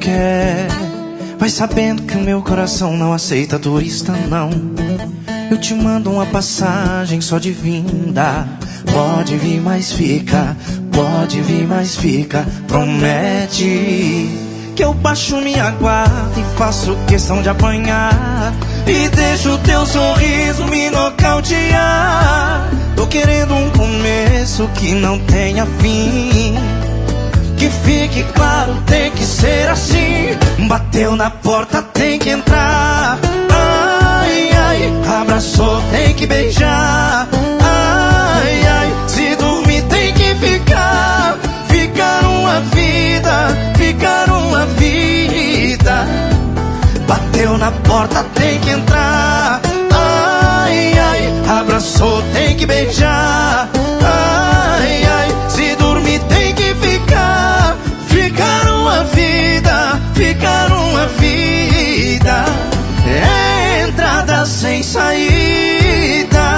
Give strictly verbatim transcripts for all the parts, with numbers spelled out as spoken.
quer. Vai sabendo que o meu coração não aceita turista, não. Eu te mando uma passagem só de vinda. Pode vir, mas fica. Pode vir, mas fica. Promete que eu baixo minha guarda e faço questão de apanhar. E deixo o teu sorriso me nocautear. Tô querendo um começo que não tenha fim. Que fique claro, tem que ser assim. Bateu na porta, tem que entrar. Ai, ai, abraçou, tem que beijar. Ai, ai, se dormir tem que ficar. Ficar uma vida, ficar uma vida. Bateu na porta, tem que entrar. Ai, ai, abraçou, tem que beijar. Ai, ai, se dormir tem que ficar. Ficar uma vida, ficar uma vida. É entrada sem saída.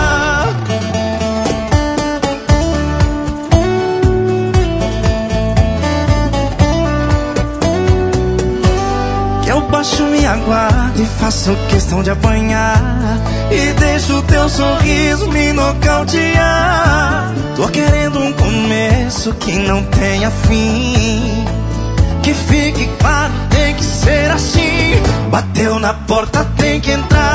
Que eu baixo minha guarda e faço questão de apanhar. E deixo o teu sorriso me nocautear. Tô querendo um começo que não tenha fim. Que fique claro, tem que ser assim. Bateu na porta, tem que entrar.